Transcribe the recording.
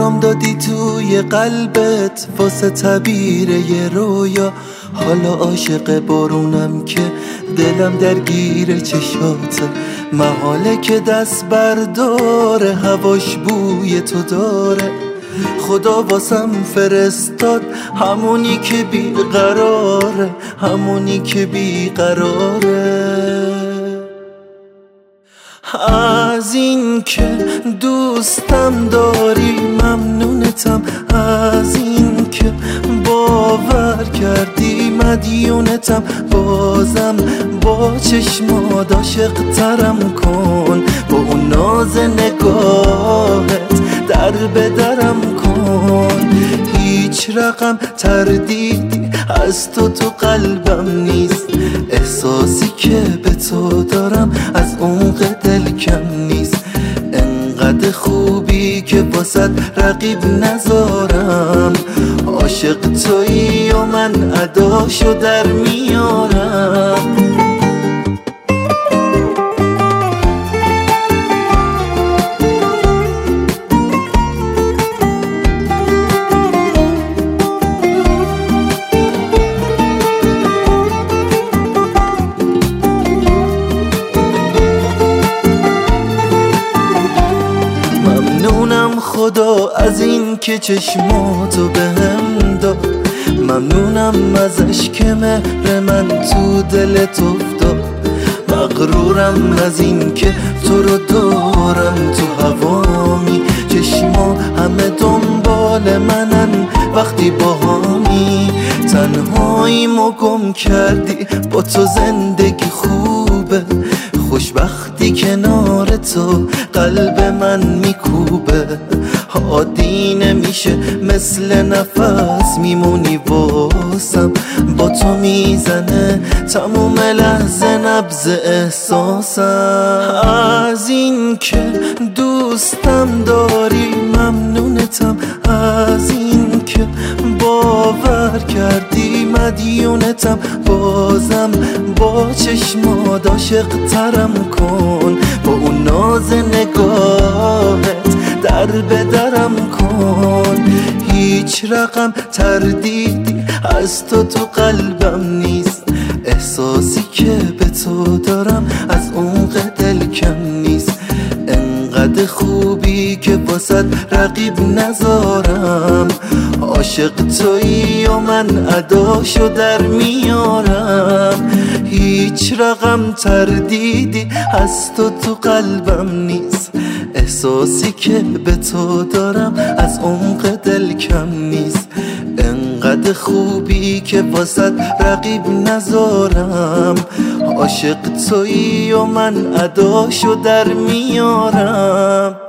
جام دادی توی قلبت واسه تعبیر یه رویا. حالا عاشق بارونم که دلم درگیر چشاته، محاله که دست برداره هواش بوی تو داره. خدا واسم فرستاد همونی که بیقراره، همونی که بیقراره. از این که دوستم داری ممنونتم، از این که باور کردی مدیونتم. بازم با چشمات عاشق ترم کن، با اون ناز نگاهت در به درم کن. هیچ رقم تردیدی از تو قلبم نیست، احساسی که به تو دارم از عمق دل کم نیست. انقدر خوبی که واسط رقیب نذارم، عاشق تویی و من اداشو در میارم. ممنونم خدا از این که چشماتو بهم داد، ممنونم ازش که مهر من تو دلت افتاد. مغرورم از این که تو رو دارم تو هوامی، چشما همه دنبال منن وقتی باهامی. تنهاییمو گم کردی با تو زندگی خوبه، خوشبختی کنار تو قلب من میکوبه. عادی نمیشه مثل نفس میمونی واسم، با تو میزنه تموم لحظه نبض احساسم. از این که دوستم داری ممنونتم، از این که باور کردی مدیونتم. بازم با چشمات عاشق ترم کن، با اون ناز نگاهت در به درم کن. هیچ رقم تردیدی از تو قلبم نیست، احساسی که به تو دارم از عمق دل کم نیست. انقدر خوبی که واسط رقیب نذارم، عاشق تویی و من اداشو در میارم. هیچ رقم تردیدی از تو قلبم نیست، احساسی که به تو دارم از عمق دل کم نیست. انقدر خوبی که واسط رقیب نذارم، عاشق تویی و من اداشو در میارم.